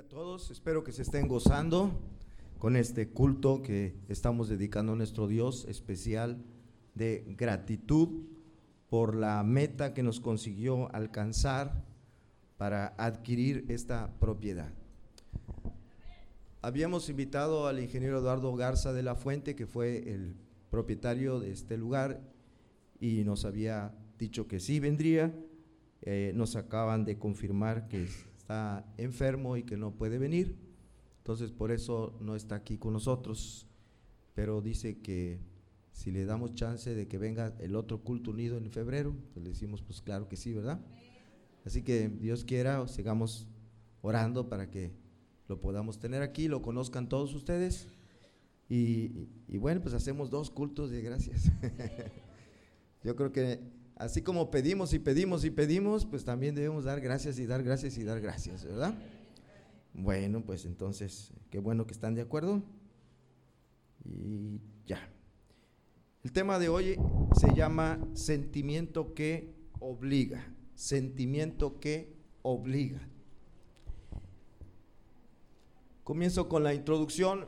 a todos, espero que se estén gozando con este culto que estamos dedicando a nuestro Dios especial de gratitud por la meta que nos consiguió alcanzar para adquirir esta propiedad. Habíamos invitado al ingeniero Eduardo Garza de la Fuente, que fue el propietario de este lugar, y nos había dicho que sí vendría. Nos acaban de confirmar que está enfermo y que no puede venir, entonces por eso no está aquí con nosotros, pero dice que si le damos chance de que venga el otro culto unido en febrero, pues le decimos pues claro que sí, ¿verdad? Así que Dios quiera, sigamos orando para que lo podamos tener aquí, lo conozcan todos ustedes y bueno, pues hacemos 2 cultos de gracias. Yo creo que así como pedimos y pedimos y pedimos, pues también debemos dar gracias y dar gracias y dar gracias, ¿verdad? Bueno, pues entonces, qué bueno que están de acuerdo. Y ya. El tema de hoy se llama sentimiento que obliga. Sentimiento que obliga. Comienzo con la introducción.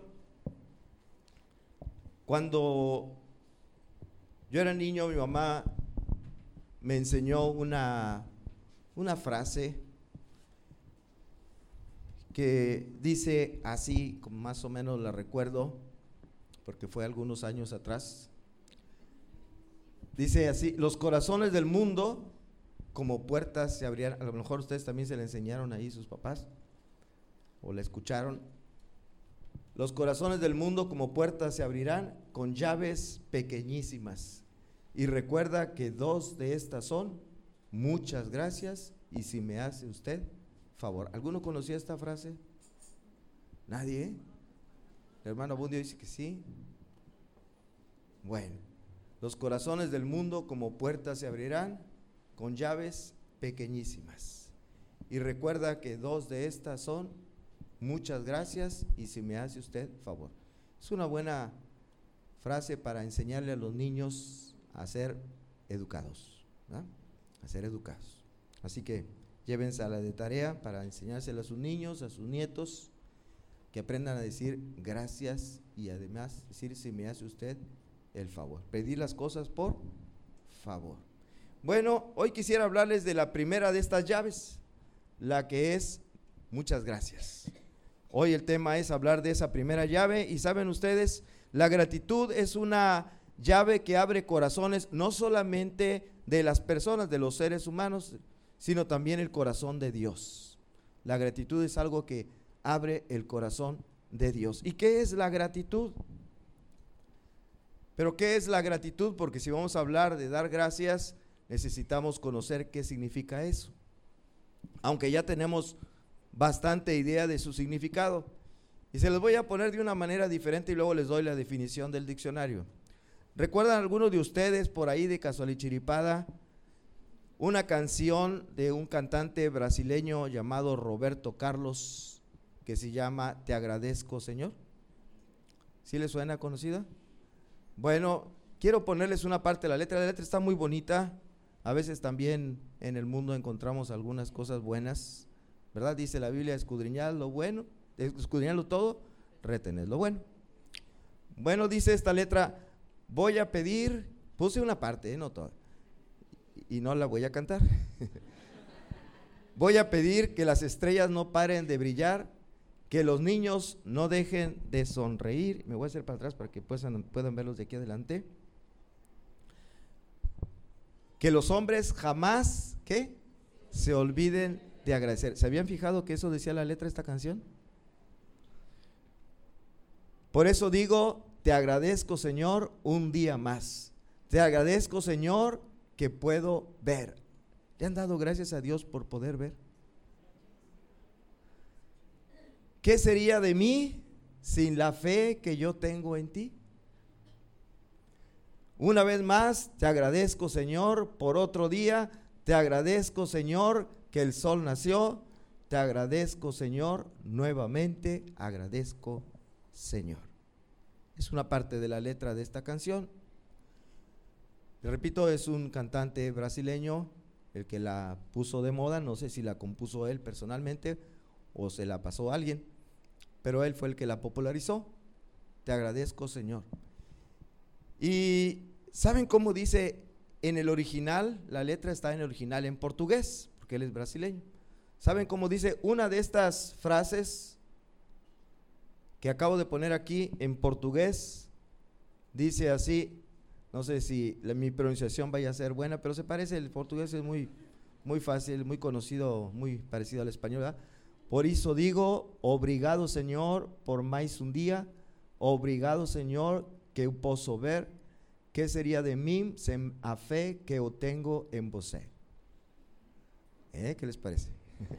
Cuando yo era niño, mi mamá me enseñó una frase que dice así, como más o menos la recuerdo, porque fue algunos años atrás. Dice así: los corazones del mundo como puertas se abrirán. A lo mejor ustedes también se la enseñaron ahí sus papás, o la escucharon. Los corazones del mundo como puertas se abrirán con llaves pequeñísimas. Y recuerda que 2 de estas son muchas gracias y si me hace usted favor. ¿Alguno conocía esta frase? ¿Nadie? El hermano Abundio dice que sí. Bueno, los corazones del mundo como puertas se abrirán con llaves pequeñísimas. Y recuerda que 2 de estas son muchas gracias y si me hace usted favor. Es una buena frase para enseñarle a los niños a ser educados, ¿verdad? A ser educados. Así que llévensela de tarea para enseñársela a sus niños, a sus nietos, que aprendan a decir gracias y además decir si me hace usted el favor. Pedir las cosas por favor. Bueno, hoy quisiera hablarles de la primera de estas llaves, la que es muchas gracias. Hoy el tema es hablar de esa primera llave y saben ustedes, la gratitud es una llave que abre corazones no solamente de las personas, de los seres humanos, sino también el corazón de Dios. La gratitud es algo que abre el corazón de Dios. ¿Y qué es la gratitud? Pero ¿qué es la gratitud? Porque si vamos a hablar de dar gracias, necesitamos conocer qué significa eso. Aunque ya tenemos bastante idea de su significado. Y se los voy a poner de una manera diferente y luego les doy la definición del diccionario. ¿Recuerdan algunos de ustedes por ahí de casualichiripada una canción de un cantante brasileño llamado Roberto Carlos que se llama Te agradezco, Señor? ¿Sí les suena conocida? Bueno, quiero ponerles una parte de la letra. La letra está muy bonita. A veces también en el mundo encontramos algunas cosas buenas, ¿verdad? Dice la Biblia: escudriñad lo bueno, escudriñadlo todo, retened lo bueno. Bueno, dice esta letra: voy a pedir, puse una parte, no toda, y no la voy a cantar. Voy a pedir que las estrellas no paren de brillar, que los niños no dejen de sonreír. Me voy a hacer para atrás para que puedan verlos de aquí adelante. Que los hombres jamás, ¿qué? Se olviden de agradecer. ¿Se habían fijado que eso decía la letra de esta canción? Por eso digo: te agradezco, Señor, un día más. Te agradezco, Señor, que puedo ver. ¿Le han dado gracias a Dios por poder ver? ¿Qué sería de mí sin la fe que yo tengo en ti? Una vez más, te agradezco, Señor, por otro día. Te agradezco, Señor, que el sol nació. Te agradezco, Señor, nuevamente agradezco, Señor. Es una parte de la letra de esta canción. Repito, es un cantante brasileño el que la puso de moda. No sé si la compuso él personalmente o se la pasó a alguien, pero él fue el que la popularizó. Te agradezco, Señor. Y ¿saben cómo dice en el original? La letra está en el original en portugués, porque él es brasileño. ¿Saben cómo dice una de estas frases que acabo de poner aquí en portugués? Dice así, no sé si mi pronunciación vaya a ser buena, pero se parece, el portugués es muy fácil, muy conocido, muy parecido al español, ¿verdad? Por eso digo, obrigado, Señor, por mais un día, obrigado, Señor, que eu posso ver, que sería de mí sem a fe que eu tengo en você. ¿Qué les parece?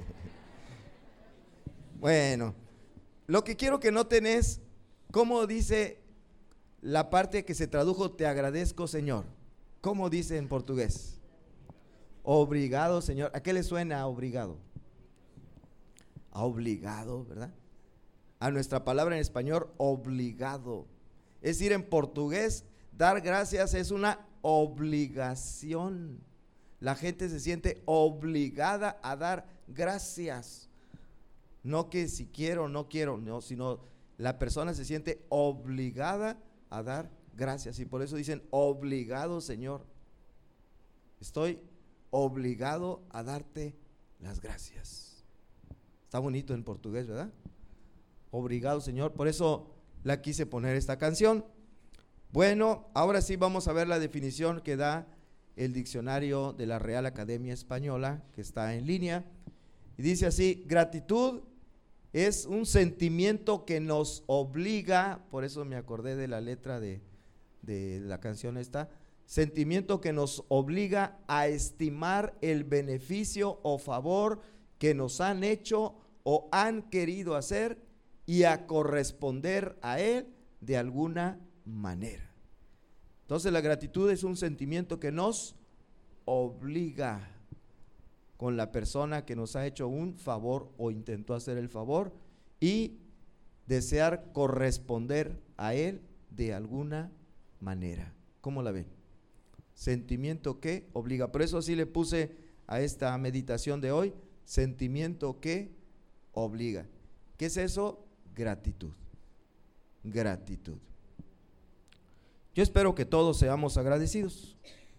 Bueno, lo que quiero que noten es cómo dice la parte que se tradujo te agradezco, Señor. ¿Cómo dice en portugués? Obrigado, Señor. ¿A qué le suena obrigado? A obligado, ¿verdad? A nuestra palabra en español, obligado. Es decir, en portugués, dar gracias es una obligación. La gente se siente obligada a dar gracias. No que si quiero o no quiero, no, sino la persona se siente obligada a dar gracias. Y por eso dicen, obligado, Señor. Estoy obligado a darte las gracias. Está bonito en portugués, ¿verdad? Obrigado, Señor. Por eso la quise poner esta canción. Bueno, ahora sí vamos a ver la definición que da el diccionario de la Real Academia Española, que está en línea. Y dice así: gratitud es un sentimiento que nos obliga, por eso me acordé de la letra de la canción esta, sentimiento que nos obliga a estimar el beneficio o favor que nos han hecho o han querido hacer y a corresponder a él de alguna manera. Entonces la gratitud es un sentimiento que nos obliga con la persona que nos ha hecho un favor o intentó hacer el favor y desear corresponder a él de alguna manera. ¿Cómo la ven? Sentimiento que obliga. Por eso así le puse a esta meditación de hoy, sentimiento que obliga. ¿Qué es eso? Gratitud. Gratitud. Yo espero que todos seamos agradecidos.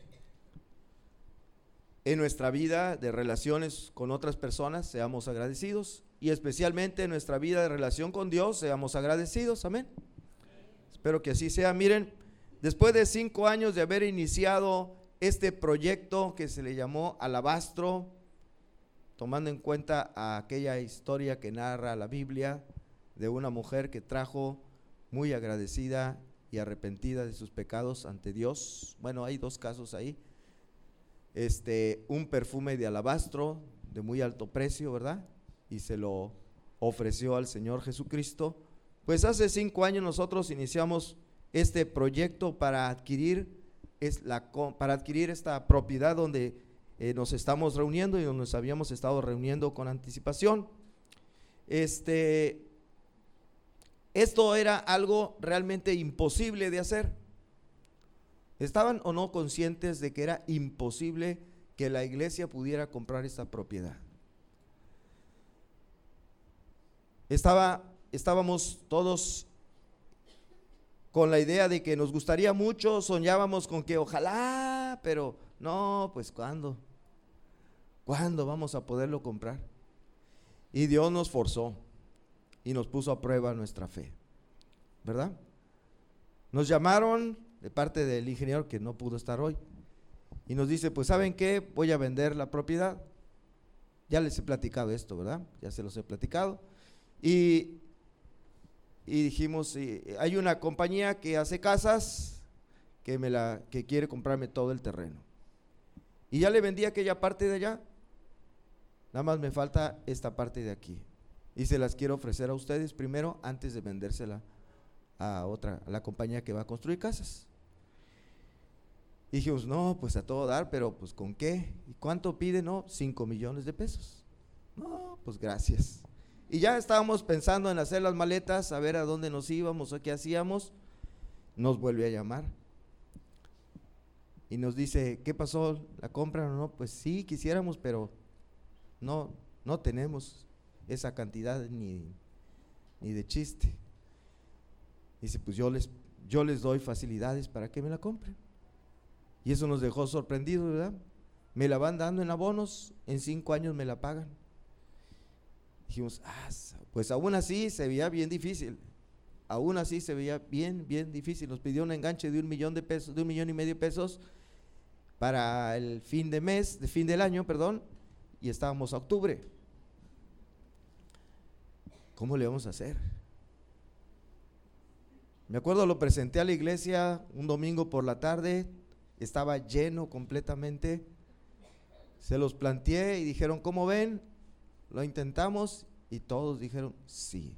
En nuestra vida de relaciones con otras personas seamos agradecidos, y especialmente en nuestra vida de relación con Dios seamos agradecidos, amén. Espero que así sea. Miren, después de 5 años de haber iniciado este proyecto que se le llamó Alabastro, tomando en cuenta aquella historia que narra la Biblia de una mujer que trajo muy agradecida y arrepentida de sus pecados ante Dios. Bueno, hay 2 casos ahí. Un perfume de alabastro de muy alto precio, ¿verdad? Y se lo ofreció al Señor Jesucristo. Pues hace 5 años nosotros iniciamos este proyecto para adquirir esta propiedad donde nos estamos reuniendo y donde nos habíamos estado reuniendo con anticipación. Esto era algo realmente imposible de hacer. ¿Estaban o no conscientes de que era imposible que la iglesia pudiera comprar esta propiedad? Estábamos todos con la idea de que nos gustaría mucho, soñábamos con que ojalá, pero no, pues ¿cuándo vamos a poderlo comprar? Y Dios nos forzó y nos puso a prueba nuestra fe, ¿verdad? Nos llamaron de parte del ingeniero que no pudo estar hoy y nos dice, pues ¿saben qué? Voy a vender la propiedad. Ya les he platicado esto, ¿verdad? Ya se los he platicado. Y dijimos, hay una compañía que hace casas que quiere comprarme todo el terreno. Y ya le vendí aquella parte de allá, nada más me falta esta parte de aquí. Y se las quiero ofrecer a ustedes primero antes de vendérsela a la compañía que va a construir casas. Y dijimos, no, pues a todo dar, pero pues ¿con qué? ¿Y cuánto pide? No, 5 millones de pesos. No, pues gracias. Y ya estábamos pensando en hacer las maletas, a ver a dónde nos íbamos o qué hacíamos. Nos vuelve a llamar y nos dice, ¿qué pasó? ¿La compran o no? Pues sí, quisiéramos, pero no tenemos. esa cantidad ni de chiste. Dice, pues yo les doy facilidades para que me la compren. Y eso nos dejó sorprendidos, ¿verdad? Me la van dando en abonos, en 5 años me la pagan. Dijimos, pues aún así se veía bien difícil. Aún así se veía bien difícil. Nos pidió un enganche de $1 millón de pesos, de $1,5 millones de pesos para el fin del año, y estábamos a octubre. ¿Cómo le vamos a hacer? Me acuerdo, lo presenté a la iglesia un domingo por la tarde, estaba lleno completamente. Se los planteé y dijeron, ¿cómo ven? Lo intentamos y todos dijeron sí.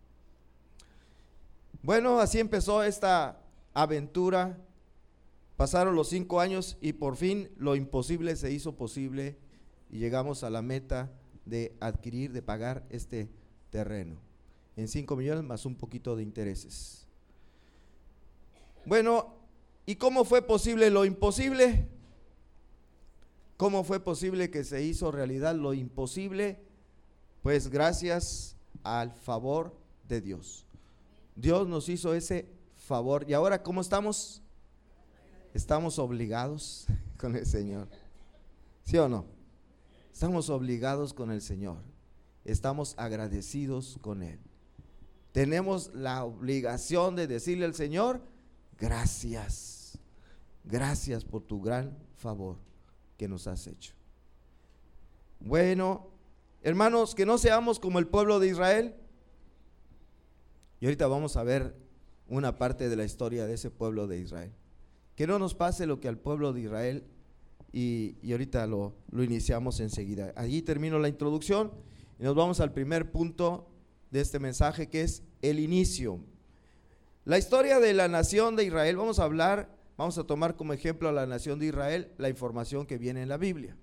Bueno, así empezó esta aventura. Pasaron los 5 años y por fin lo imposible se hizo posible y llegamos a la meta de adquirir, de pagar este terreno en 5 millones más un poquito de intereses. Bueno, ¿y cómo fue posible lo imposible? ¿Cómo fue posible que se hizo realidad lo imposible? Pues gracias al favor de Dios. Dios nos hizo ese favor. ¿Y ahora cómo estamos? Estamos obligados con el Señor. ¿Sí o no? Estamos obligados con el Señor. Estamos agradecidos con Él. Tenemos la obligación de decirle al Señor, gracias. Gracias por tu gran favor que nos has hecho. Bueno, hermanos, que no seamos como el pueblo de Israel. Y ahorita vamos a ver una parte de la historia de ese pueblo de Israel. Que no nos pase lo que al pueblo de Israel, y ahorita lo iniciamos enseguida. Allí termino la introducción y nos vamos al primer punto de este mensaje, que es el inicio. La historia de la nación de Israel. Vamos a tomar como ejemplo a la nación de Israel, la información que viene en la Biblia.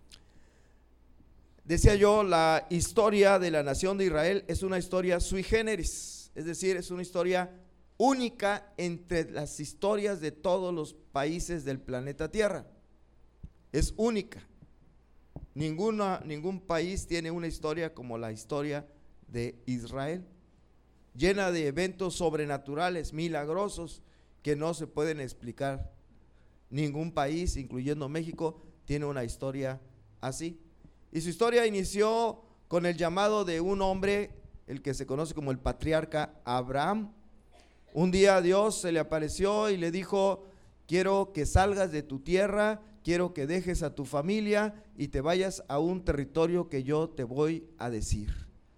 Decía yo, la historia de la nación de Israel es una historia sui generis, es decir, es una historia única entre las historias de todos los países del planeta Tierra. Es única. Ningún país tiene una historia como la historia de Israel, llena de eventos sobrenaturales, milagrosos, que no se pueden explicar. Ningún país, incluyendo México, tiene una historia así. Y su historia inició con el llamado de un hombre, el que se conoce como el patriarca Abraham. Un día Dios se le apareció y le dijo, quiero que salgas de tu tierra, quiero que dejes a tu familia y te vayas a un territorio que yo te voy a decir.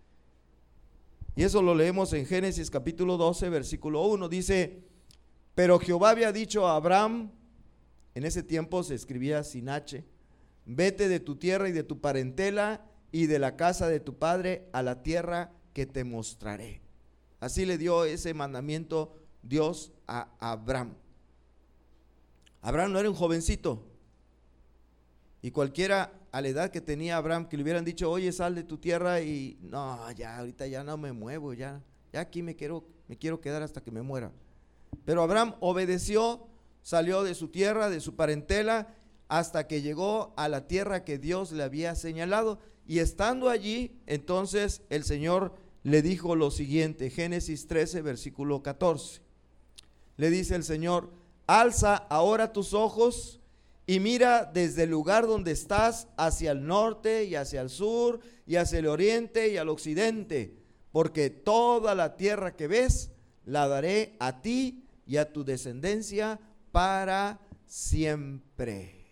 Y eso lo leemos en Génesis capítulo 12, versículo 1. Dice, pero Jehová había dicho a Abraham, en ese tiempo se escribía sin H, vete de tu tierra y de tu parentela y de la casa de tu padre a la tierra que te mostraré. Así le dio ese mandamiento Dios a Abraham. Abraham no era un jovencito, y cualquiera a la edad que tenía Abraham, que le hubieran dicho, oye, sal de tu tierra, y no, ya ahorita ya no me muevo, ya aquí me quiero quedar hasta que me muera. Pero Abraham obedeció, salió de su tierra, de su parentela, hasta que llegó a la tierra que Dios le había señalado, y estando allí, entonces el Señor le dijo lo siguiente, Génesis 13, versículo 14. Le dice el Señor, alza ahora tus ojos y mira desde el lugar donde estás hacia el norte y hacia el sur y hacia el oriente y al occidente, porque toda la tierra que ves la daré a ti y a tu descendencia para siempre.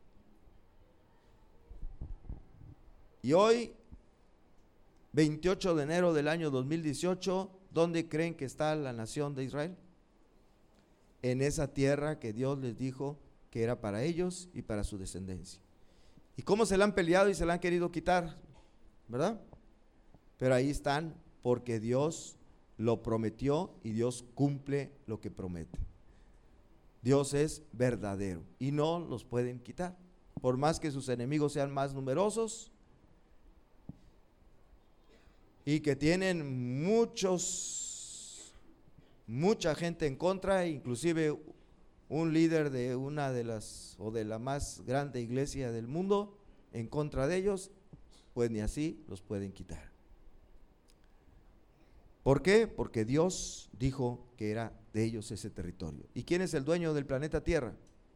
Y hoy, 28 de enero del año 2018, ¿dónde creen que está la nación de Israel? En esa tierra que Dios les dijo que era para ellos y para su descendencia. ¿Y cómo se la han peleado y se la han querido quitar? ¿Verdad? Pero ahí están porque Dios lo prometió y Dios cumple lo que promete. Dios es verdadero y no los pueden quitar. Por más que sus enemigos sean más numerosos y que tienen mucha gente en contra, inclusive un líder de una de las o de la más grande iglesia del mundo en contra de ellos, pues ni así los pueden quitar. ¿Por qué? Porque Dios dijo que era de ellos ese territorio. ¿Y quién es el dueño del planeta Tierra?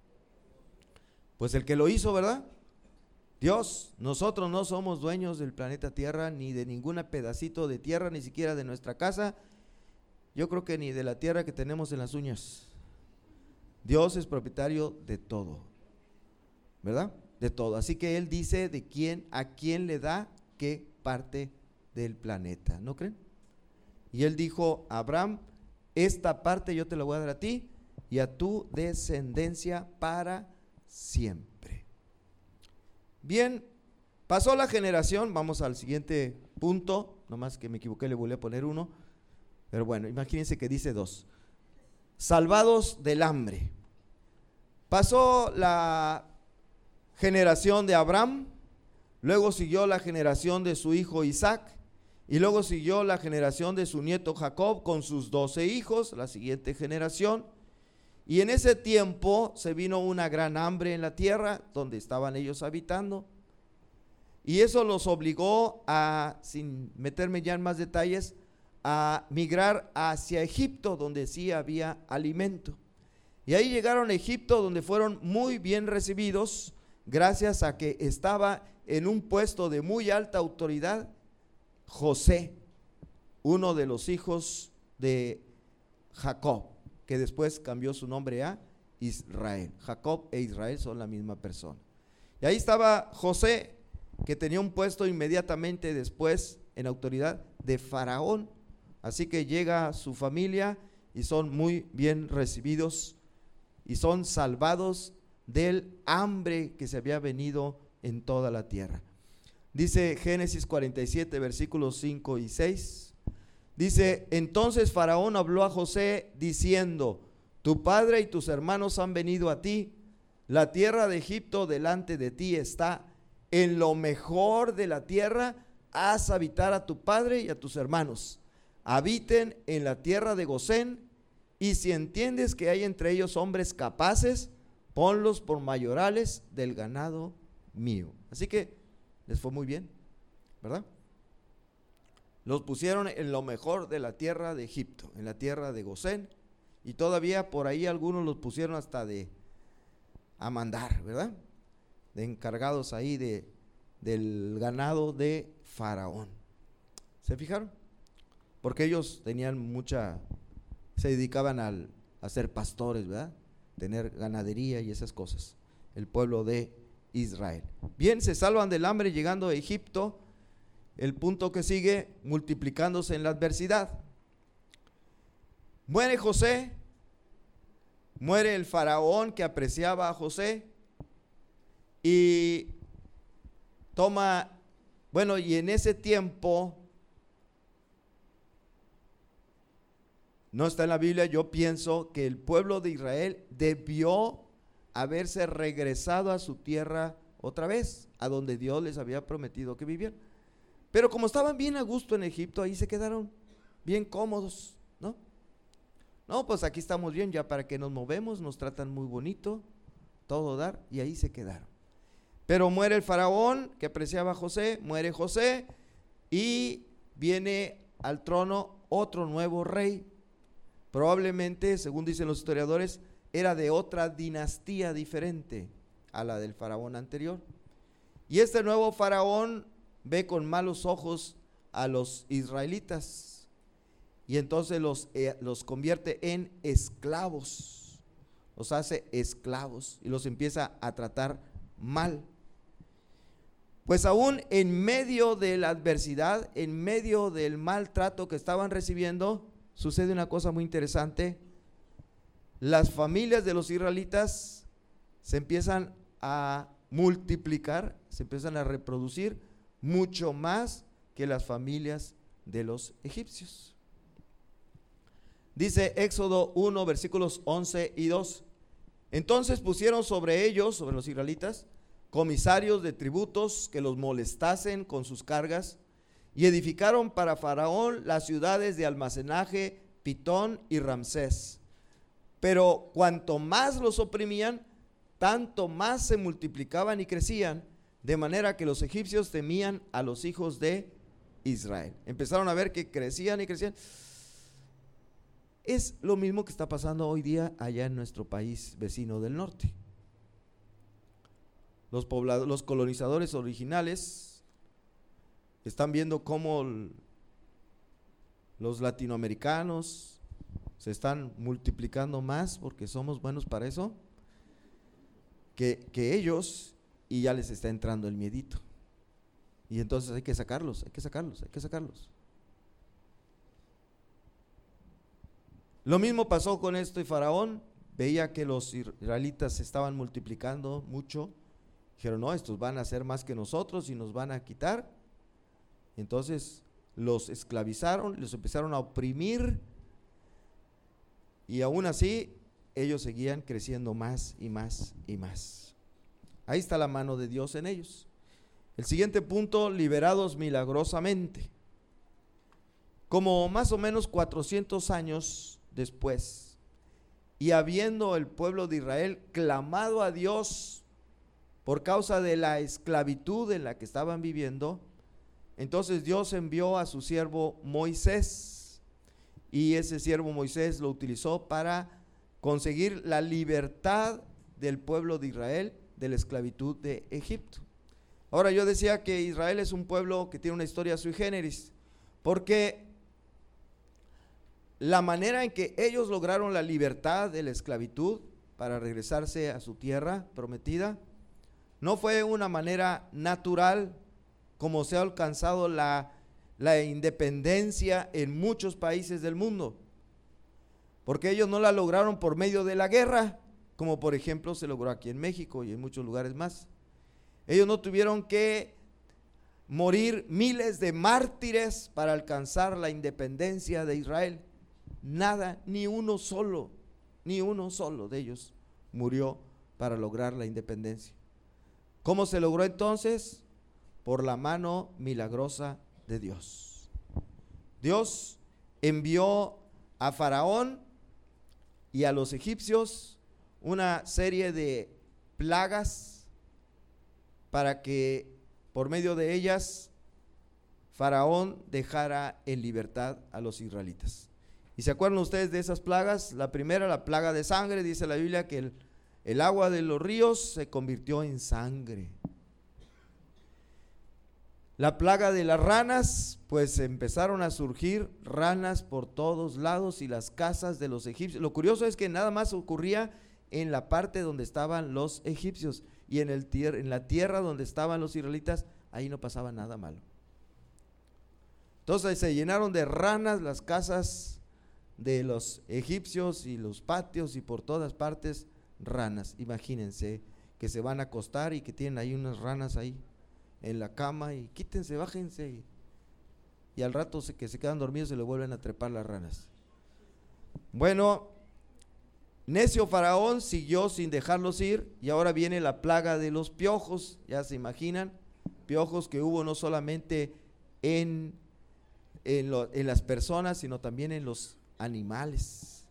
Pues el que lo hizo, ¿verdad? Dios. Nosotros no somos dueños del planeta Tierra, ni de ningún pedacito de tierra, ni siquiera de nuestra casa. Yo creo que ni de la tierra que tenemos en las uñas. Dios es propietario de todo, ¿verdad? De todo. Así que Él dice a quién le da qué parte del planeta, ¿no creen? Y Él dijo a Abraham: esta parte yo te la voy a dar a ti y a tu descendencia para siempre. Bien, pasó la generación. Vamos al siguiente punto. Nomás que me equivoqué, le volví a poner uno. Pero bueno, imagínense que dice 2. Salvados del hambre. Pasó la generación de Abraham, luego siguió la generación de su hijo Isaac, y luego siguió la generación de su nieto Jacob con sus 12 hijos, la siguiente generación. Y en ese tiempo se vino una gran hambre en la tierra donde estaban ellos habitando, y eso los obligó a, sin meterme ya en más detalles, a migrar hacia Egipto, donde sí había alimento. Y ahí llegaron a Egipto, donde fueron muy bien recibidos, gracias a que estaba en un puesto de muy alta autoridad José, uno de los hijos de Jacob, que después cambió su nombre a Israel. Jacob e Israel son la misma persona. Y ahí estaba José, que tenía un puesto inmediatamente después en autoridad de Faraón. Así que llega su familia y son muy bien recibidos y son salvados del hambre que se había venido en toda la tierra. Dice Génesis 47, versículos 5 y 6. Dice: entonces Faraón habló a José diciendo: tu padre y tus hermanos han venido a ti, la tierra de Egipto delante de ti está, en lo mejor de la tierra haz habitar a tu padre y a tus hermanos, habiten en la tierra de Gosén, y si entiendes que hay entre ellos hombres capaces, ponlos por mayorales del ganado mío. Así que les fue muy bien, ¿verdad? Los pusieron en lo mejor de la tierra de Egipto, en la tierra de Gosén, y todavía por ahí algunos los pusieron hasta a mandar, ¿verdad? De encargados ahí del ganado de Faraón. ¿Se fijaron? Porque ellos tenían se dedicaban a ser pastores, ¿verdad? Tener ganadería y esas cosas. El pueblo de Israel. Bien, se salvan del hambre llegando a Egipto. El punto que sigue, multiplicándose en la adversidad. Muere José, muere el faraón que apreciaba a José y y en ese tiempo, no está en la Biblia, yo pienso que el pueblo de Israel debió haberse regresado a su tierra otra vez, a donde Dios les había prometido que vivieran. Pero como estaban bien a gusto en Egipto, ahí se quedaron bien cómodos, ¿no? No, pues aquí estamos bien, ya para que nos movemos, nos tratan muy bonito, todo dar, y ahí se quedaron. Pero muere el faraón que apreciaba a José, muere José, y viene al trono otro nuevo rey. Probablemente, según dicen los historiadores, era de otra dinastía diferente a la del faraón anterior. Y este nuevo faraón ve con malos ojos a los israelitas y entonces los convierte en esclavos, los hace esclavos y los empieza a tratar mal. Pues aún en medio de la adversidad, en medio del maltrato que estaban recibiendo, sucede una cosa muy interesante. Las familias de los israelitas se empiezan a multiplicar, se empiezan a reproducir mucho más que las familias de los egipcios. Dice Éxodo 1, versículos 11 y 2. Entonces pusieron sobre ellos, sobre los israelitas, comisarios de tributos que los molestasen con sus cargas, y edificaron para Faraón las ciudades de almacenaje, Pitón y Ramsés. Pero cuanto más los oprimían, tanto más se multiplicaban y crecían, de manera que los egipcios temían a los hijos de Israel. Empezaron a ver que crecían y crecían. Es lo mismo que está pasando hoy día allá en nuestro país vecino del norte. Los colonizadores originales están viendo cómo los latinoamericanos se están multiplicando más porque somos buenos para eso que ellos, y ya les está entrando el miedito. Y entonces hay que sacarlos. Lo mismo pasó con esto, y Faraón veía que los israelitas se estaban multiplicando mucho. Dijeron, no, estos van a ser más que nosotros y nos van a quitar. Entonces los esclavizaron, los empezaron a oprimir, y aún así ellos seguían creciendo más y más y más. Ahí está la mano de Dios en ellos. El siguiente punto, liberados milagrosamente. Como más o menos 400 años después, y habiendo el pueblo de Israel clamado a Dios por causa de la esclavitud en la que estaban viviendo, entonces Dios envió a su siervo Moisés, y ese siervo Moisés lo utilizó para conseguir la libertad del pueblo de Israel de la esclavitud de Egipto. Ahora, yo decía que Israel es un pueblo que tiene una historia sui generis, porque la manera en que ellos lograron la libertad de la esclavitud para regresarse a su tierra prometida no fue una manera natural, como se ha alcanzado la independencia en muchos países del mundo, porque ellos no la lograron por medio de la guerra, como por ejemplo se logró aquí en México y en muchos lugares más. Ellos no tuvieron que morir miles de mártires para alcanzar la independencia de Israel. Nada, ni uno solo de ellos murió para lograr la independencia. ¿Cómo se logró entonces? Por la mano milagrosa de Dios. Dios envió a Faraón y a los egipcios una serie de plagas para que por medio de ellas Faraón dejara en libertad a los israelitas. ¿Y se acuerdan ustedes de esas plagas? La primera, la plaga de sangre, dice la Biblia que el agua de los ríos se convirtió en sangre. La plaga de las ranas, pues empezaron a surgir ranas por todos lados y las casas de los egipcios. Lo curioso es que nada más ocurría en la parte donde estaban los egipcios, y en la tierra donde estaban los israelitas, ahí no pasaba nada malo. Entonces se llenaron de ranas las casas de los egipcios y los patios, y por todas partes ranas. Imagínense que se van a acostar y que tienen ahí unas ranas ahí en la cama, y quítense, bájense, y al rato que se quedan dormidos se le vuelven a trepar las ranas. Bueno, necio Faraón siguió sin dejarlos ir, y ahora viene la plaga de los piojos. Ya se imaginan, piojos que hubo no solamente en las personas, sino también en los animales.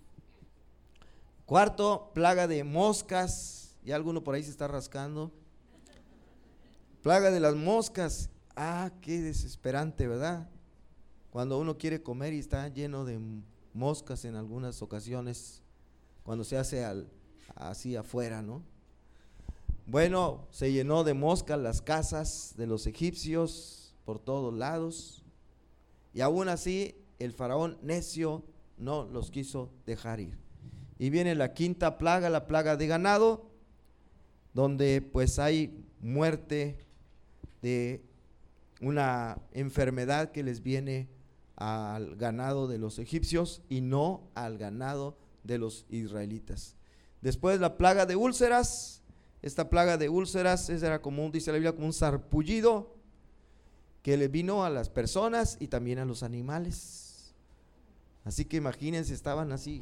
Cuarto, plaga de moscas. Ya alguno por ahí se está rascando. Plaga de las moscas. Ah, qué desesperante, ¿verdad? Cuando uno quiere comer y está lleno de moscas en algunas ocasiones, cuando se hace así afuera, ¿no? Bueno, se llenó de moscas las casas de los egipcios por todos lados, y aún así el faraón necio no los quiso dejar ir. Y viene la quinta plaga, la plaga de ganado, donde pues hay muerte de una enfermedad que les viene al ganado de los egipcios y no al ganado de los israelitas. Después la plaga de úlceras. Esta plaga de úlceras era como, dice la Biblia, como un sarpullido que le vino a las personas y también a los animales. Así que imagínense, estaban así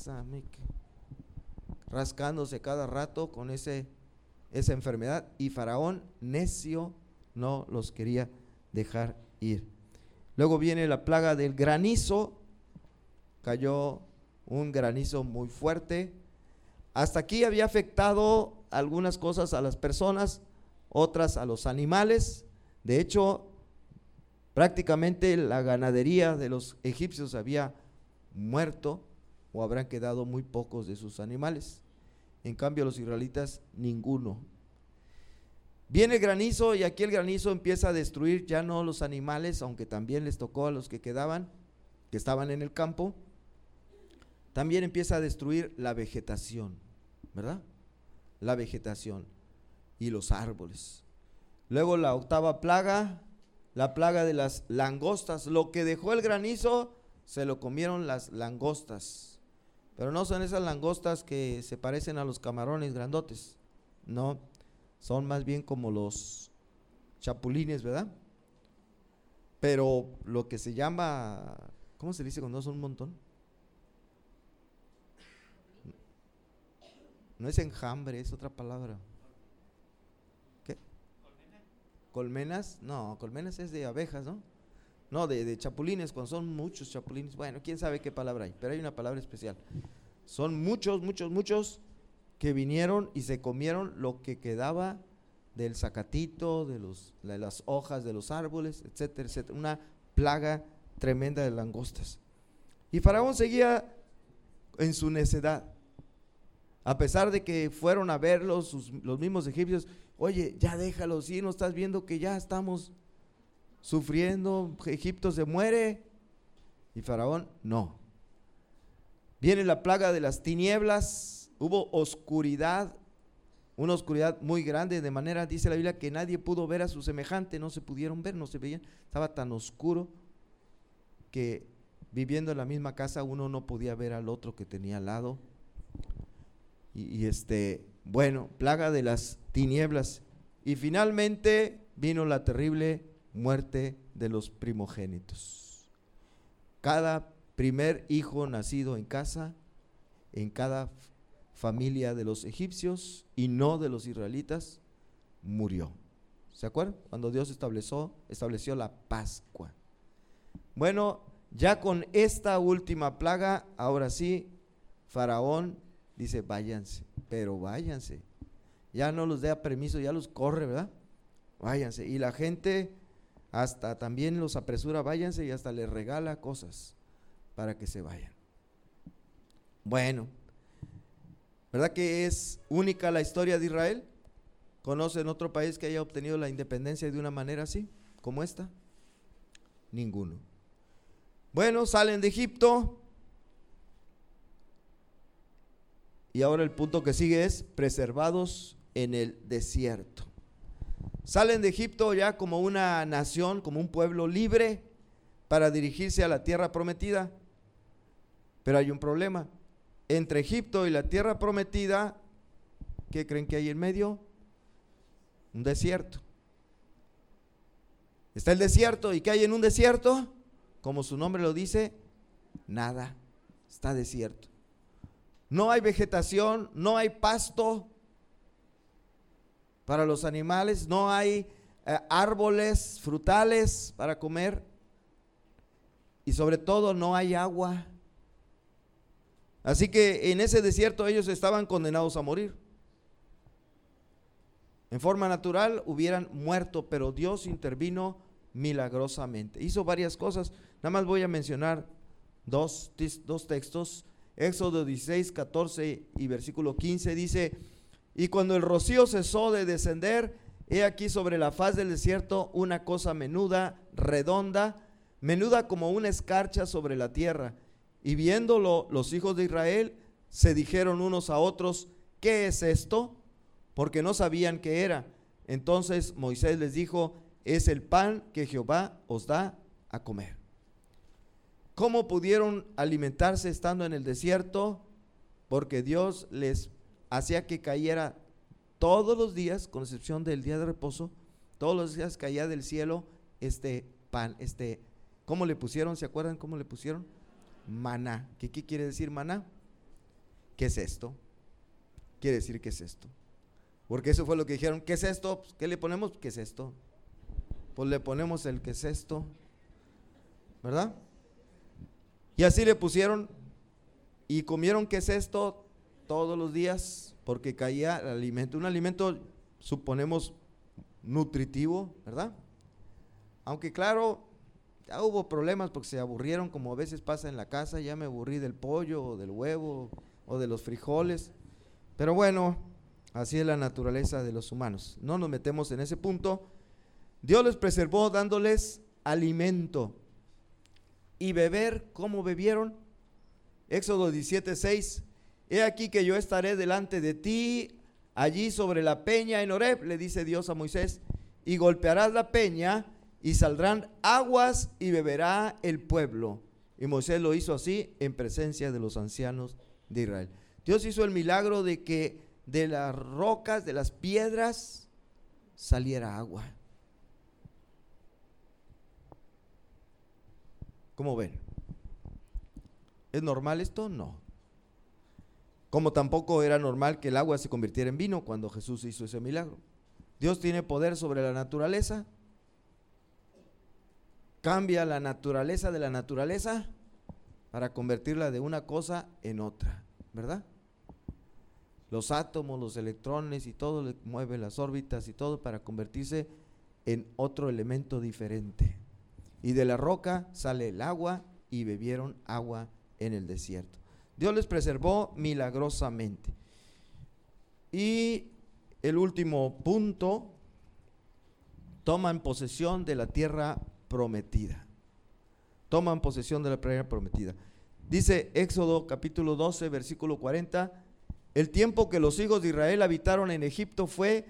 rascándose cada rato con esa enfermedad, y Faraón necio no los quería dejar ir. Luego viene la plaga del granizo. Cayó un granizo muy fuerte. Hasta aquí había afectado algunas cosas a las personas, otras a los animales. De hecho, Prácticamente la ganadería de los egipcios había muerto o habrán quedado muy pocos de sus animales. En cambio los israelitas ninguno. Viene el granizo y aquí el granizo empieza a destruir ya no los animales, aunque también les tocó a los que quedaban, que estaban en el campo. También empieza a destruir la vegetación, ¿verdad? La vegetación y los árboles. Luego la octava plaga, la plaga de las langostas. Lo que dejó el granizo se lo comieron las langostas, pero no son esas langostas que se parecen a los camarones grandotes, no, son más bien como los chapulines, ¿verdad? Pero lo que se llama, ¿cómo se dice cuando son un montón? No es enjambre, es otra palabra. ¿Qué? ¿Colmenas? No, colmenas es de abejas, ¿no? No, de chapulines, cuando son muchos chapulines. Bueno, quién sabe qué palabra hay, pero hay una palabra especial. Son muchos que vinieron y se comieron lo que quedaba del zacatito, de las hojas de los árboles, etcétera, etcétera. Una plaga tremenda de langostas. Y Faraón seguía en su necedad. A pesar de que fueron a verlos los mismos egipcios, oye, ya déjalo, si no estás viendo que ya estamos sufriendo, Egipto se muere. Y Faraón, no. Viene la plaga de las tinieblas, hubo oscuridad, una oscuridad muy grande, de manera, dice la Biblia, que nadie pudo ver a su semejante, no se pudieron ver, no se veían, estaba tan oscuro que viviendo en la misma casa uno no podía ver al otro que tenía al lado. Bueno, plaga de las tinieblas. Y finalmente vino la terrible muerte de los primogénitos. Cada primer hijo nacido en casa, en cada familia de los egipcios y no de los israelitas, murió. ¿Se acuerdan? Cuando Dios estableció la Pascua. Bueno, ya con esta última plaga, ahora sí, Faraón dice, váyanse, pero váyanse. Ya no los da permiso, ya los corre, ¿verdad? Váyanse. Y la gente hasta también los apresura, váyanse, y hasta les regala cosas para que se vayan. Bueno, ¿verdad que es única la historia de Israel? ¿Conocen otro país que haya obtenido la independencia de una manera así, como esta? Ninguno. Bueno, salen de Egipto. Y ahora el punto que sigue es preservados en el desierto. Salen de Egipto ya como una nación, como un pueblo libre para dirigirse a la tierra prometida. Pero hay un problema. Entre Egipto y la tierra prometida, ¿qué creen que hay en medio? Un desierto. Está el desierto. ¿Y qué hay en un desierto? Como su nombre lo dice, nada. Está desierto. No hay vegetación, no hay pasto para los animales, no hay árboles frutales para comer y sobre todo no hay agua. Así que en ese desierto ellos estaban condenados a morir. En forma natural hubieran muerto, pero Dios intervino milagrosamente. Hizo varias cosas, nada más voy a mencionar dos textos. Éxodo 16, 14 y versículo 15 dice: y cuando el rocío cesó de descender, he aquí sobre la faz del desierto una cosa menuda, redonda, menuda como una escarcha sobre la tierra. Y viéndolo los hijos de Israel se dijeron unos a otros: ¿qué es esto? Porque no sabían qué era. Entonces Moisés les dijo: es el pan que Jehová os da a comer. ¿Cómo pudieron alimentarse estando en el desierto? Porque Dios les hacía que cayera todos los días, con excepción del día de reposo, todos los días caía del cielo este pan, ¿cómo le pusieron? ¿Se acuerdan cómo le pusieron? Maná. ¿Qué quiere decir maná? ¿Qué es esto? Quiere decir ¿qué es esto? Porque eso fue lo que dijeron. ¿Qué es esto? Pues, ¿qué le ponemos? ¿Qué es esto? Pues le ponemos el ¿qué es esto? ¿Verdad? Y así le pusieron y comieron ¿qué es esto? Todos los días, porque caía el alimento, un alimento suponemos nutritivo, ¿verdad? Aunque claro, Ya hubo problemas porque se aburrieron, como a veces pasa en la casa, ya me aburrí del pollo o del huevo o de los frijoles. Pero bueno, así es la naturaleza de los humanos. No nos metemos en ese punto. Dios les preservó dándoles alimento y beber. ¿Cómo bebieron? Éxodo 17:6. He aquí que yo estaré delante de ti allí sobre la peña en Horeb, le dice Dios a Moisés, y golpearás la peña y saldrán aguas y beberá el pueblo. Y Moisés lo hizo así en presencia de los ancianos de Israel. Dios hizo el milagro de que de las rocas, de las piedras, saliera agua. ¿Cómo ven? ¿Es normal esto? No. Como tampoco era normal que el agua se convirtiera en vino cuando Jesús hizo ese milagro. Dios tiene poder sobre la naturaleza. Cambia la naturaleza de la naturaleza para convertirla de una cosa en otra, ¿verdad? Los átomos, los electrones y todo, le mueve las órbitas y todo para convertirse en otro elemento diferente. Y de la roca sale el agua y bebieron agua en el desierto. Dios les preservó milagrosamente. Y el último punto, toman posesión de la tierra prometida. Toman posesión de la tierra prometida. Dice Éxodo capítulo 12, versículo 40, el tiempo que los hijos de Israel habitaron en Egipto fue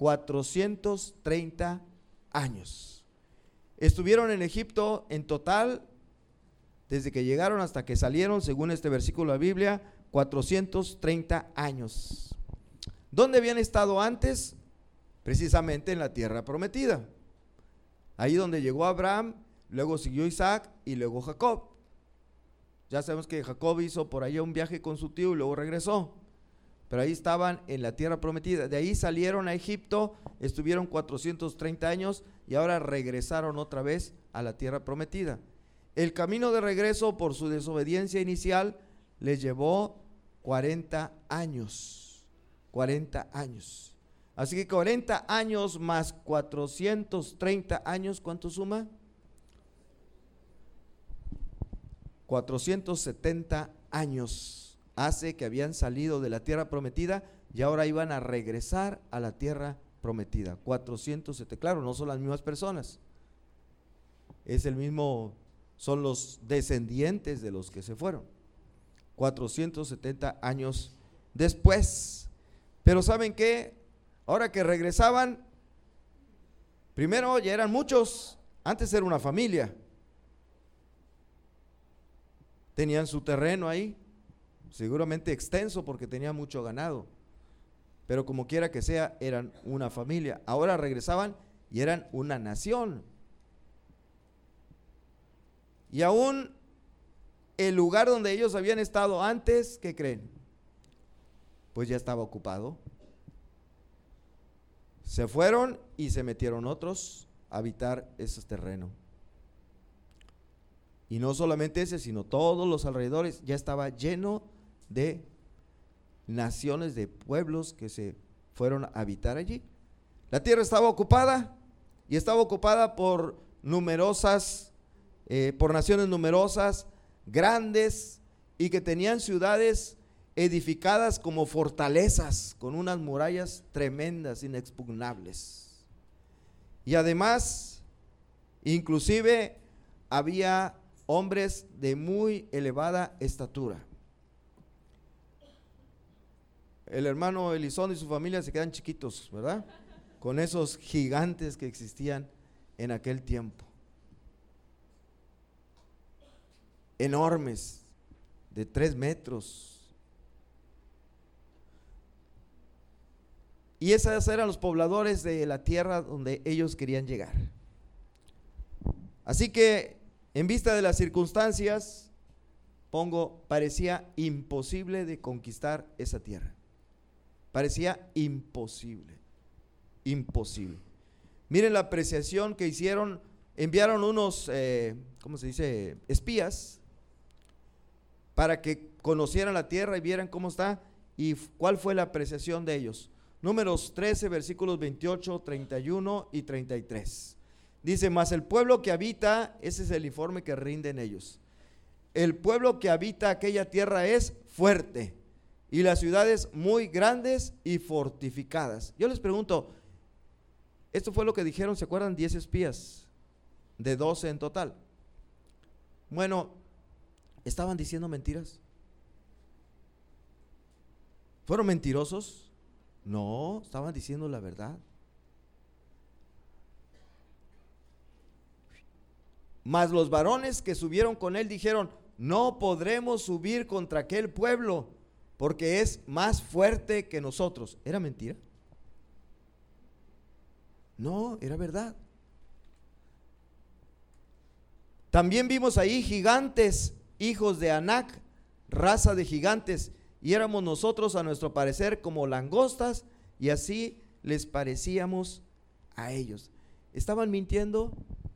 430 años. Estuvieron en Egipto en total, desde que llegaron hasta que salieron, según este versículo de la Biblia, 430 años. ¿Dónde habían estado antes? Precisamente en la tierra prometida. Ahí donde llegó Abraham, luego siguió Isaac y luego Jacob. Ya sabemos que Jacob hizo por allá un viaje con su tío y luego regresó. Pero ahí estaban en la tierra prometida. De ahí salieron a Egipto, estuvieron 430 años y ahora regresaron otra vez a la tierra prometida. El camino de regreso por su desobediencia inicial les llevó 40 años. 40 años. Así que 40 años más 430 años, ¿cuánto suma? 470 años hace que habían salido de la tierra prometida y ahora iban a regresar a la tierra prometida. 470, claro, no son las mismas personas. Es el mismo, son los descendientes de los que se fueron. 470 años después. Pero ¿saben qué? Ahora que regresaban, primero ya eran muchos, antes era una familia. Tenían su terreno ahí, seguramente extenso porque tenía mucho ganado, pero como quiera que sea, eran una familia. Ahora regresaban y eran una nación. Y aún el lugar donde ellos habían estado antes, ¿qué creen? Pues ya estaba ocupado. Se fueron y se metieron otros a habitar ese terreno. Y no solamente ese, sino todos los alrededores, ya estaba lleno de naciones, de pueblos que se fueron a habitar allí. La tierra estaba ocupada y estaba ocupada por numerosas, por naciones numerosas, grandes, y que tenían ciudades edificadas como fortalezas, con unas murallas tremendas, inexpugnables. Y además, inclusive había hombres de muy elevada estatura. El hermano Elizondo y su familia se quedan chiquitos, ¿verdad? Con esos gigantes que existían en aquel tiempo. Enormes, de 3 metros. Y esos eran los pobladores de la tierra donde ellos querían llegar. Así que, en vista de las circunstancias, parecía imposible de conquistar esa tierra. Parecía imposible, imposible. Miren la apreciación que hicieron, enviaron unos, espías, para que conocieran la tierra y vieran cómo está y cuál fue la apreciación de ellos. Números 13, versículos 28, 31 y 33. Dice, mas el pueblo que habita, ese es el informe que rinden ellos. El pueblo que habita aquella tierra es fuerte y las ciudades muy grandes y fortificadas. Yo les pregunto, esto fue lo que dijeron, ¿se acuerdan? 10 espías, de 12 en total. Bueno, ¿estaban diciendo mentiras? ¿Fueron mentirosos? No, estaban diciendo la verdad. Mas los varones que subieron con él dijeron, no podremos subir contra aquel pueblo, porque es más fuerte que nosotros. ¿Era mentira? No, era verdad. También vimos ahí gigantes, hijos de Anac, raza de gigantes, y éramos nosotros a nuestro parecer como langostas, y así les parecíamos a ellos. ¿Estaban mintiendo?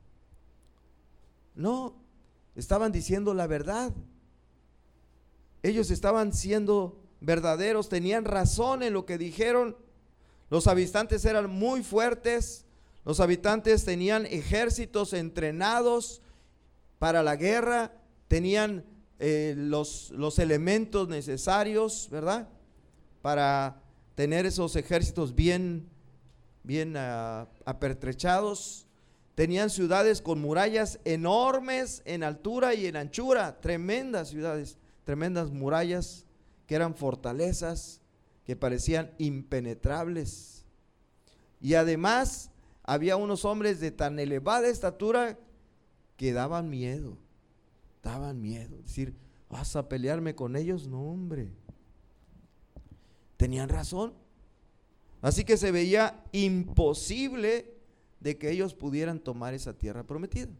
No, estaban diciendo la verdad. Ellos estaban siendo verdaderos, tenían razón en lo que dijeron. Los habitantes eran muy fuertes, los habitantes tenían ejércitos entrenados para la guerra, tenían los elementos necesarios, ¿verdad? Para tener esos ejércitos bien apertrechados. Tenían ciudades con murallas enormes en altura y en anchura, tremendas ciudades, tremendas murallas que eran fortalezas que parecían impenetrables. Y además había unos hombres de tan elevada estatura que daban miedo. Es decir, ¿vas a pelearme con ellos? No, hombre. Tenían razón. Así que se veía imposible de que ellos pudieran tomar esa tierra prometida.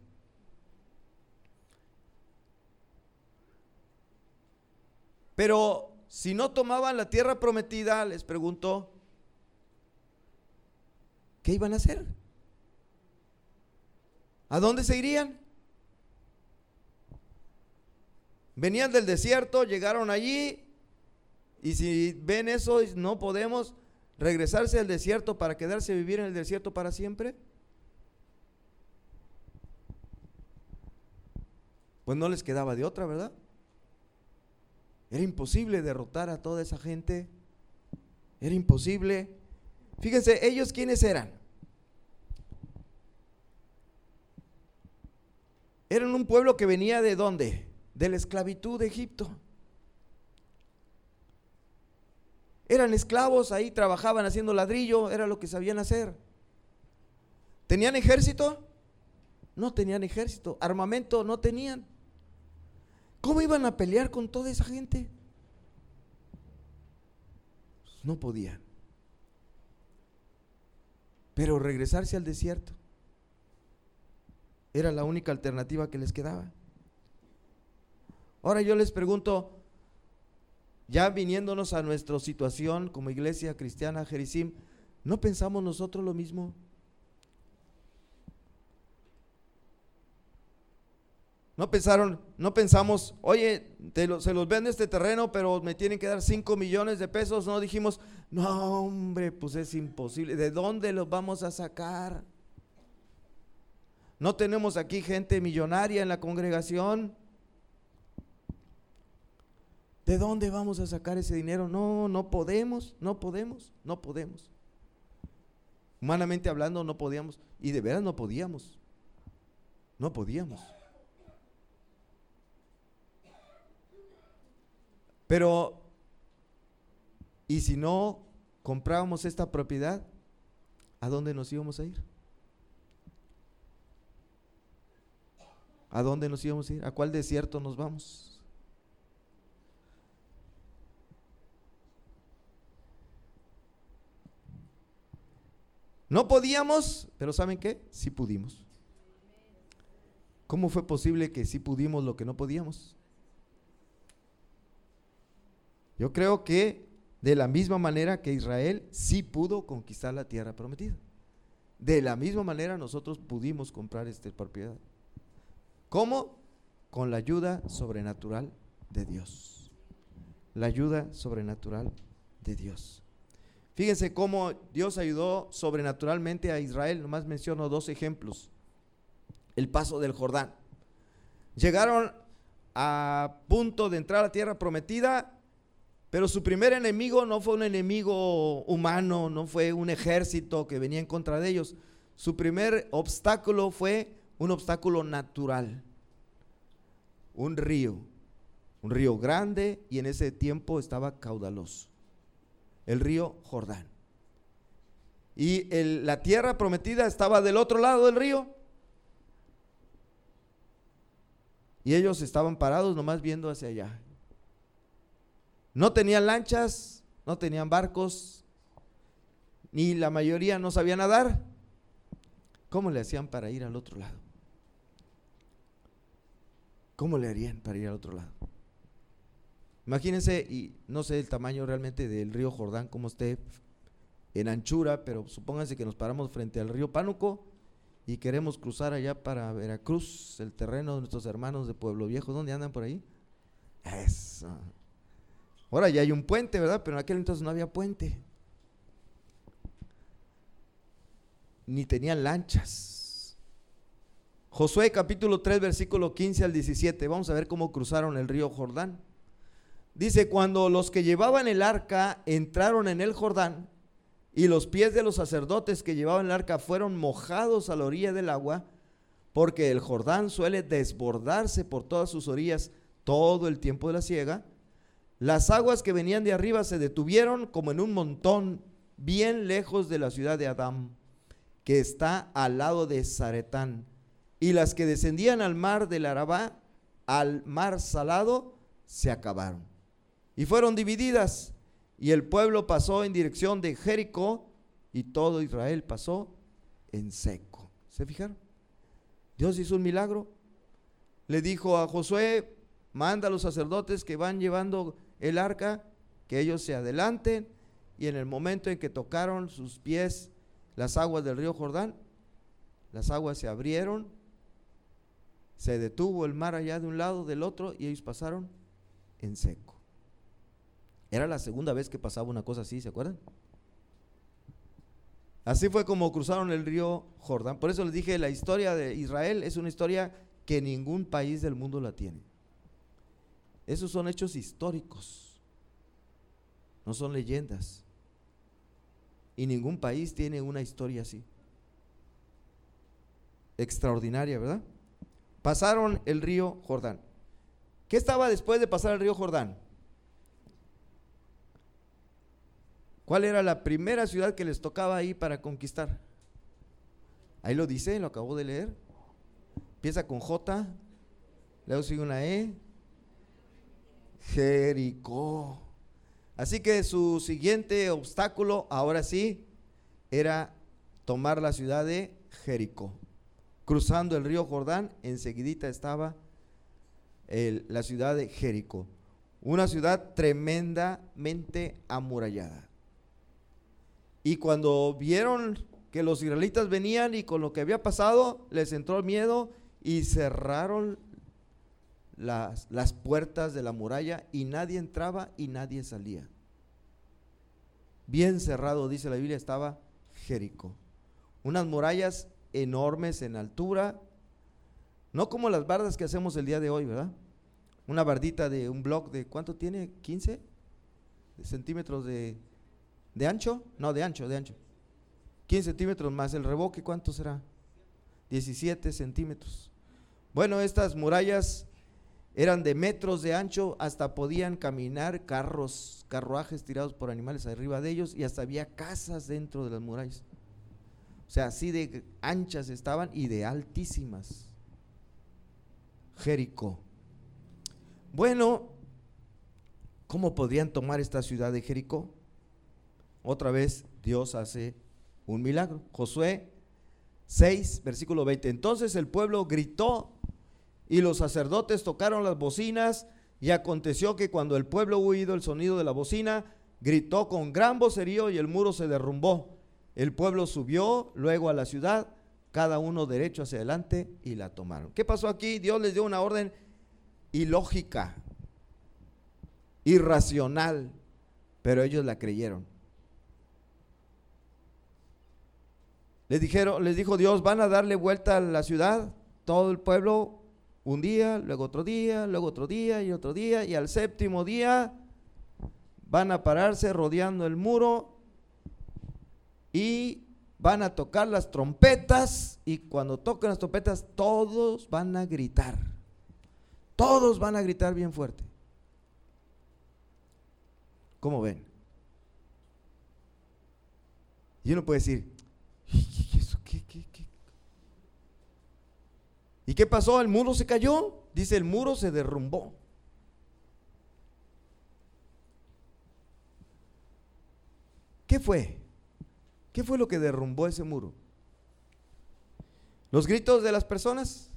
Pero si no tomaban la tierra prometida, les pregunto, ¿qué iban a hacer? ¿A dónde se irían? Venían del desierto, llegaron allí, y si ven eso, no podemos regresarse al desierto para quedarse a vivir en el desierto para siempre. Pues no les quedaba de otra, ¿verdad? Era imposible derrotar a toda esa gente. Era imposible. Fíjense, ellos ¿quiénes eran? Eran un pueblo que venía ¿de dónde? De la esclavitud de Egipto. Eran esclavos, ahí trabajaban haciendo ladrillo, era lo que sabían hacer. ¿Tenían ejército? No tenían ejército. Armamento no tenían. ¿Cómo iban a pelear con toda esa gente? No podían. Pero regresarse al desierto era la única alternativa que les quedaba. Ahora yo les pregunto, ya viniéndonos a nuestra situación como iglesia cristiana Jerisim, ¿no pensamos nosotros lo mismo? No pensamos, oye, se los vende este terreno, pero me tienen que dar 5 millones de pesos. No dijimos, no hombre, pues es imposible. ¿De dónde los vamos a sacar? No tenemos aquí gente millonaria en la congregación. ¿De dónde vamos a sacar ese dinero? No podemos. Humanamente hablando no podíamos, y de veras no podíamos. Pero, ¿y si no comprábamos esta propiedad? ¿A dónde nos íbamos a ir? ¿A dónde nos íbamos a ir? ¿A cuál desierto nos vamos? No podíamos, pero ¿saben qué? Sí pudimos. ¿Cómo fue posible que sí pudimos lo que no podíamos? Yo creo que de la misma manera que Israel sí pudo conquistar la tierra prometida, de la misma manera nosotros pudimos comprar esta propiedad. ¿Cómo? Con la ayuda sobrenatural de Dios. La ayuda sobrenatural de Dios. Fíjense cómo Dios ayudó sobrenaturalmente a Israel. Nomás menciono 2 ejemplos el paso del Jordán. Llegaron a punto de entrar a la tierra prometida, pero su primer enemigo no fue un enemigo humano, no fue un ejército que venía en contra de ellos. Su primer obstáculo fue un obstáculo natural, un río grande, y en ese tiempo estaba caudaloso, el río Jordán. Y la tierra prometida estaba del otro lado del río, y ellos estaban parados nomás viendo hacia allá. No tenían lanchas, no tenían barcos, ni la mayoría no sabía nadar. ¿Cómo le hacían para ir al otro lado? ¿Cómo le harían para ir al otro lado? Imagínense, y no sé el tamaño realmente del río Jordán, cómo esté en anchura, pero supónganse que nos paramos frente al río Pánuco y queremos cruzar allá para Veracruz, el terreno de nuestros hermanos de Pueblo Viejo. ¿Dónde andan por ahí? Eso. Ahora ya hay un puente, ¿verdad? Pero en aquel entonces no había puente, ni tenían lanchas. Josué capítulo 3 versículo 15 al 17, vamos a ver cómo cruzaron el río Jordán. Dice: cuando los que llevaban el arca entraron en el Jordán, y los pies de los sacerdotes que llevaban el arca fueron mojados a la orilla del agua, porque el Jordán suele desbordarse por todas sus orillas todo el tiempo de la siega, las aguas que venían de arriba se detuvieron como en un montón bien lejos de la ciudad de Adám, que está al lado de Zaretán, y las que descendían al mar del Arabá, al mar salado, se acabaron y fueron divididas, y el pueblo pasó en dirección de Jericó, y todo Israel pasó en seco. ¿Se fijaron? Dios hizo un milagro. Le dijo a Josué: manda a los sacerdotes que van llevando el arca, que ellos se adelanten, y en el momento en que tocaron sus pies las aguas del río Jordán, las aguas se abrieron, se detuvo el mar allá de un lado, del otro, y ellos pasaron en seco. Era la segunda vez que pasaba una cosa así, ¿se acuerdan? Así fue como cruzaron el río Jordán. Por eso les dije, la historia de Israel es una historia que ningún país del mundo la tiene. Esos son hechos históricos, no son leyendas. Y ningún país tiene una historia así. Extraordinaria, ¿verdad? Pasaron el río Jordán. ¿Qué estaba después de pasar el río Jordán? ¿Cuál era la primera ciudad que les tocaba ahí para conquistar? Ahí lo dice, lo acabo de leer. Empieza con J, luego sigue una E. Jericó. Así que su siguiente obstáculo, ahora sí, era tomar la ciudad de Jericó. Cruzando el río Jordán, enseguidita estaba la ciudad de Jericó. Una ciudad tremendamente amurallada. Y cuando vieron que los israelitas venían y con lo que había pasado, les entró miedo y cerraron las puertas de la muralla, y nadie entraba y nadie salía. Bien cerrado, dice la Biblia, estaba Jericó. Unas murallas enormes en altura, no como las bardas que hacemos el día de hoy, ¿verdad? Una bardita de un block de, ¿cuánto tiene? ¿15 centímetros de ancho? No, de ancho. 15 centímetros más el revoque, ¿cuánto será? 17 centímetros. Bueno, estas murallas eran de metros de ancho, hasta podían caminar carruajes tirados por animales arriba de ellos, y hasta había casas dentro de las murallas. O sea, así de anchas estaban y de altísimas. Jericó. Bueno, ¿cómo podrían tomar esta ciudad de Jericó? Otra vez Dios hace un milagro. Josué 6, versículo 20. Entonces el pueblo gritó y los sacerdotes tocaron las bocinas, y aconteció que cuando el pueblo hubo oído el sonido de la bocina, gritó con gran vocerío, y el muro se derrumbó. El pueblo subió luego a la ciudad, cada uno derecho hacia adelante, y la tomaron. ¿Qué pasó aquí? Dios les dio una orden ilógica, irracional, pero ellos la creyeron. Les dijo Dios: van a darle vuelta a la ciudad, todo el pueblo un día, luego otro día, luego otro día y otro día, y al séptimo día van a pararse rodeando el muro y van a tocar las trompetas, y cuando toquen las trompetas todos van a gritar bien fuerte. ¿Cómo ven? Y uno puede decir, ¿y eso qué? ¿Y qué pasó? ¿El muro se cayó? Dice, el muro se derrumbó. ¿Qué fue? ¿Qué fue lo que derrumbó ese muro? ¿Los gritos de las personas?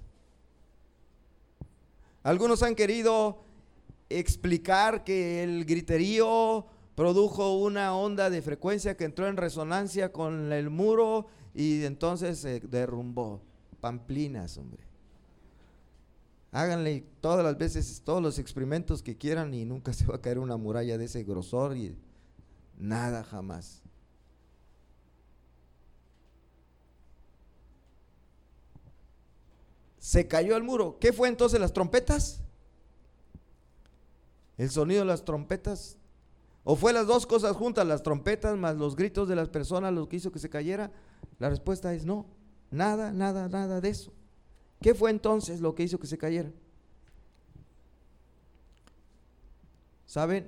Algunos han querido explicar que el griterío produjo una onda de frecuencia que entró en resonancia con el muro y entonces se derrumbó. Pamplinas, hombre. Háganle todas las veces, todos los experimentos que quieran y nunca se va a caer una muralla de ese grosor y nada, jamás. Se cayó el muro. ¿Qué fue entonces? ¿Las trompetas? ¿El sonido de las trompetas? ¿O fue las dos cosas juntas, las trompetas más los gritos de las personas lo que hizo que se cayera? La respuesta es no, nada de eso. ¿Qué fue entonces lo que hizo que se cayera? ¿Saben?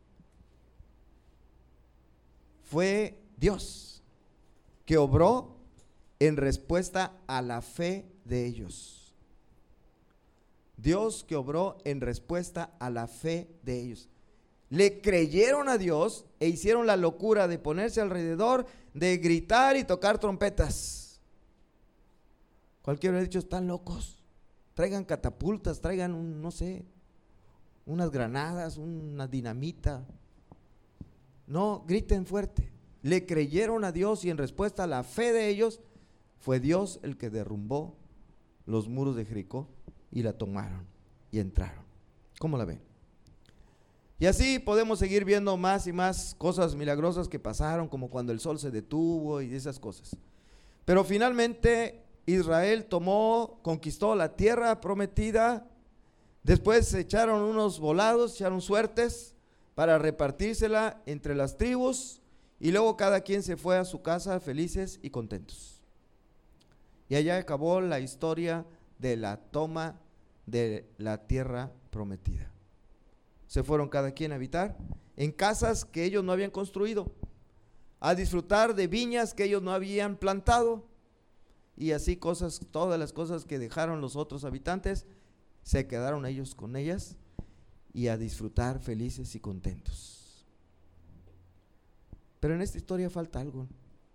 Fue Dios que obró en respuesta a la fe de ellos. Dios que obró en respuesta a la fe de ellos. Le creyeron a Dios e hicieron la locura de ponerse alrededor, de gritar y tocar trompetas. Cualquiera hubiera dicho, están locos, traigan catapultas, traigan no sé, unas granadas, una dinamita. No, griten fuerte. Le creyeron a Dios y en respuesta a la fe de ellos, fue Dios el que derrumbó los muros de Jericó y la tomaron y entraron. ¿Cómo la ven? Y así podemos seguir viendo más y más cosas milagrosas que pasaron, como cuando el sol se detuvo y esas cosas. Pero finalmente Israel conquistó la tierra prometida. Después se echaron unos volados, echaron suertes para repartírsela entre las tribus, y luego cada quien se fue a su casa felices y contentos. Y allá acabó la historia de la toma de la tierra prometida. Se fueron cada quien a habitar en casas que ellos no habían construido, a disfrutar de viñas que ellos no habían plantado, y así todas las cosas que dejaron los otros habitantes, se quedaron ellos con ellas y a disfrutar felices y contentos. Pero en esta historia falta algo.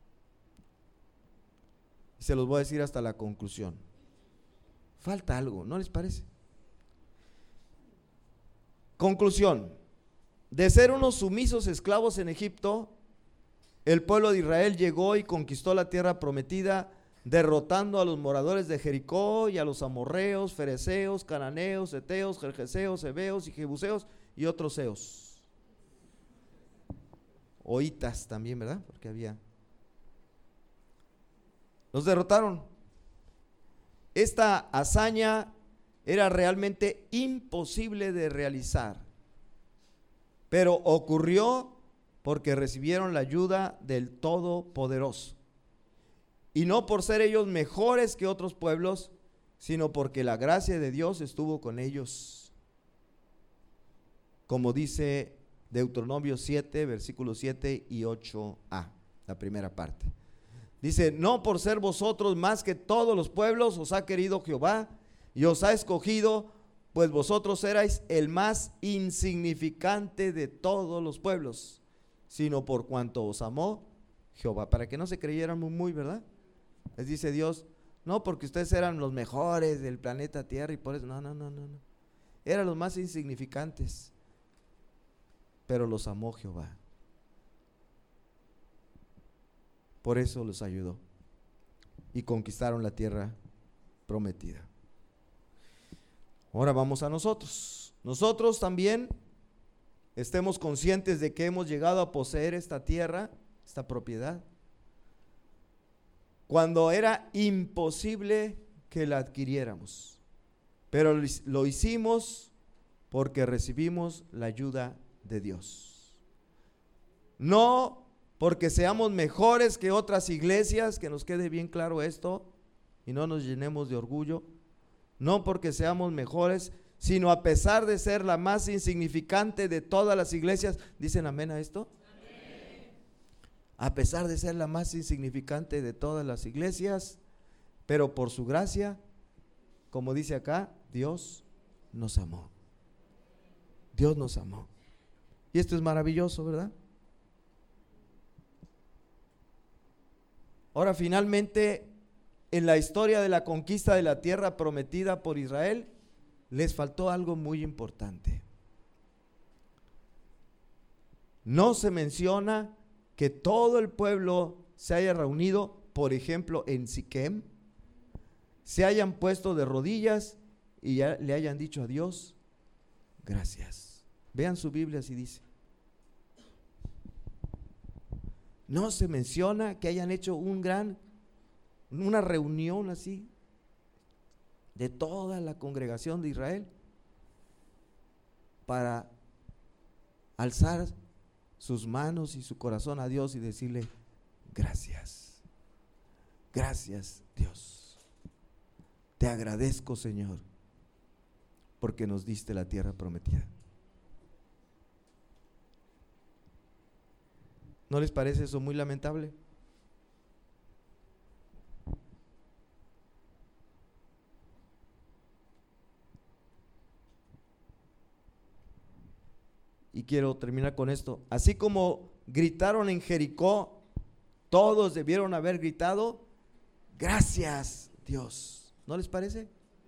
Y se los voy a decir hasta la conclusión. Falta algo, ¿no les parece? Conclusión: de ser unos sumisos esclavos en Egipto, el pueblo de Israel llegó y conquistó la tierra prometida, derrotando a los moradores de Jericó y a los amorreos, fereceos, cananeos, heteos, gergeseos, heveos y jebuseos y otros seos. Oitas también, ¿verdad? Porque había. Los derrotaron. Esta hazaña era realmente imposible de realizar, pero ocurrió porque recibieron la ayuda del Todopoderoso. Y no por ser ellos mejores que otros pueblos, sino porque la gracia de Dios estuvo con ellos. Como dice Deuteronomio 7, versículos 7 y 8a, la primera parte. Dice, no por ser vosotros más que todos los pueblos os ha querido Jehová y os ha escogido, pues vosotros erais el más insignificante de todos los pueblos, sino por cuanto os amó Jehová. Para que no se creyeran muy, ¿verdad? Les dice Dios, no porque ustedes eran los mejores del planeta Tierra y por eso, no. Eran los más insignificantes, pero los amó Jehová. Por eso los ayudó y conquistaron la tierra prometida. Ahora vamos a nosotros. Nosotros también estemos conscientes de que hemos llegado a poseer esta tierra, esta propiedad, cuando era imposible que la adquiriéramos, pero lo hicimos porque recibimos la ayuda de Dios. No porque seamos mejores que otras iglesias, que nos quede bien claro esto y no nos llenemos de orgullo. No porque seamos mejores, sino a pesar de ser la más insignificante de todas las iglesias. ¿Dicen amén a esto? Amén. A pesar de ser la más insignificante de todas las iglesias, pero por su gracia, como dice acá, Dios nos amó. Dios nos amó. Y esto es maravilloso, ¿verdad? Ahora, finalmente, en la historia de la conquista de la tierra prometida por Israel, les faltó algo muy importante. No se menciona que todo el pueblo se haya reunido, por ejemplo, en Siquem, se hayan puesto de rodillas y ya le hayan dicho a Dios, gracias. Vean su Biblia si dice. No se menciona que hayan hecho una reunión así de toda la congregación de Israel para alzar sus manos y su corazón a Dios y decirle gracias. Gracias, Dios. Te agradezco, Señor, porque nos diste la tierra prometida. ¿No les parece eso muy lamentable? Y quiero terminar con esto. Así como gritaron en Jericó, todos debieron haber gritado, gracias, Dios. ¿No les parece?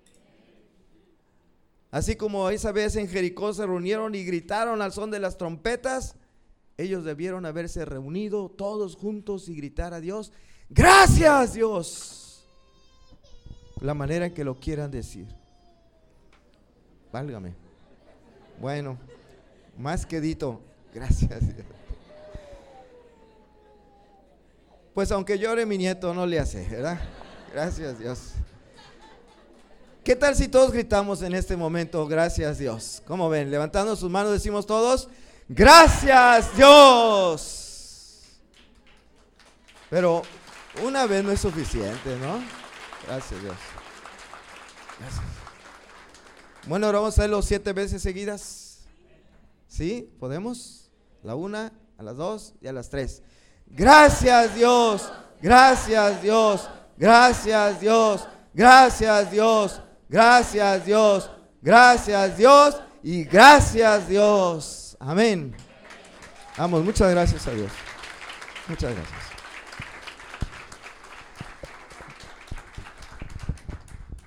Así como esa vez en Jericó se reunieron y gritaron al son de las trompetas, ellos debieron haberse reunido todos juntos y gritar a Dios, gracias, Dios. La manera en que lo quieran decir. Válgame. Bueno, más quedito, gracias, Dios. Pues aunque llore mi nieto, no le hace, ¿verdad? Gracias, Dios. ¿Qué tal si todos gritamos en este momento, gracias, Dios? ¿Cómo ven? Levantando sus manos decimos todos, gracias, Dios. Pero una vez no es suficiente, ¿no? Gracias, Dios. Gracias. Bueno, ahora vamos a hacerlo 7 veces seguidas. ¿Sí? ¿Podemos? La 1, a las 2 y a las 3. Gracias, Dios. Gracias, Dios. Gracias, Dios. Gracias, Dios. Gracias, Dios. Gracias, Dios. Y gracias, Dios. Amén. Vamos, muchas gracias a Dios. Muchas gracias.